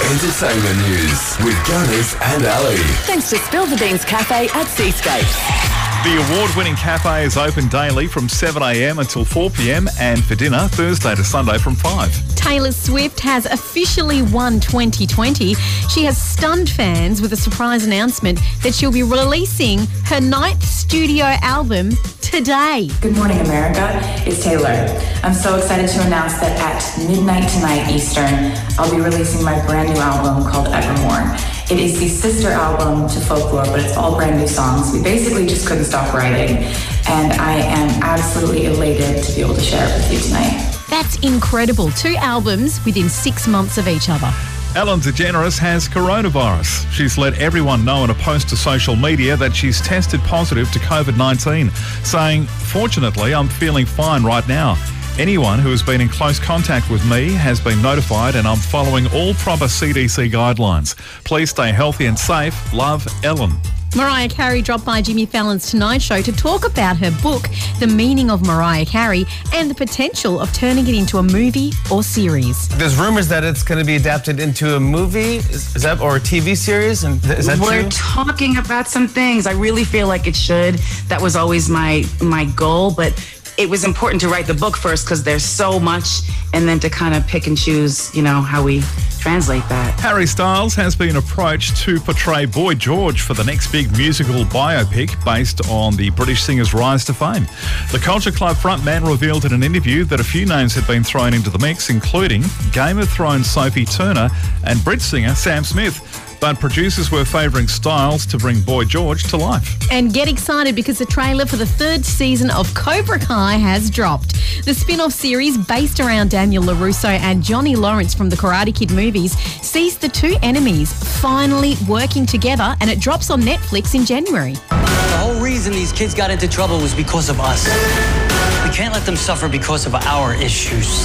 Entertainment news with Gunners and Ali. Thanks to Spill the Beans Cafe at Seascapes. The award-winning cafe is open daily from 7am until 4pm and for dinner Thursday to Sunday from 5. Taylor Swift has officially won 2020. She has stunned fans with a surprise announcement that she'll be releasing her 9th studio album today. Good morning, America. It's Taylor. I'm so excited to announce that at midnight tonight Eastern, I'll be releasing my brand new album called Evermore. It is the sister album to Folklore, but it's all brand new songs. We basically just couldn't stop writing, and I am absolutely elated to be able to share it with you tonight. That's incredible. 2 albums within 6 months of each other. Ellen DeGeneres has coronavirus. She's let everyone know in a post to social media that she's tested positive to COVID-19, saying, "Fortunately, I'm feeling fine right now. Anyone who has been in close contact with me has been notified and I'm following all proper CDC guidelines. Please stay healthy and safe. Love, Ellen." Mariah Carey dropped by Jimmy Fallon's Tonight Show to talk about her book, The Meaning of Mariah Carey, and the potential of turning it into a movie or series. There's rumors that it's going to be adapted into a movie, is that, or a TV series? And is that We're true? talking about some things. I really feel like it should. That was always my goal, but it was important to write the book first because there's so much, and then to kind of pick and choose, how we translate that. Harry Styles has been approached to portray Boy George for the next big musical biopic based on the British singer's rise to fame. The Culture Club frontman revealed in an interview that a few names had been thrown into the mix, including Game of Thrones Sophie Turner and Brit singer Sam Smith. But producers were favouring Styles to bring Boy George to life. And get excited because the trailer for the 3rd season of Cobra Kai has dropped. The spin-off series based around Daniel LaRusso and Johnny Lawrence from the Karate Kid movies sees the 2 enemies finally working together, and it drops on Netflix in January. The whole reason these kids got into trouble was because of us. We can't let them suffer because of our issues.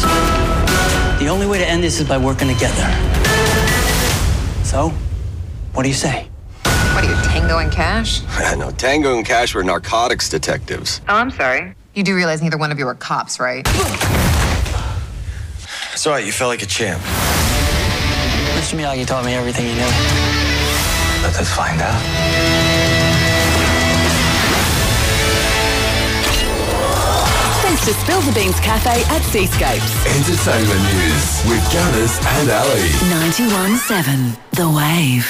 The only way to end this is by working together. So, what do you say? What are you, Tango and Cash? No, Tango and Cash were narcotics detectives. Oh, I'm sorry. You do realize neither one of you are cops, right? It's all right, you felt like a champ. Mr. Miyagi taught me everything he knew. Let us find out. Thanks to Spill the Beans Cafe at Seascapes. Entertainment news with Gunners and Ali. 91.7 The Wave.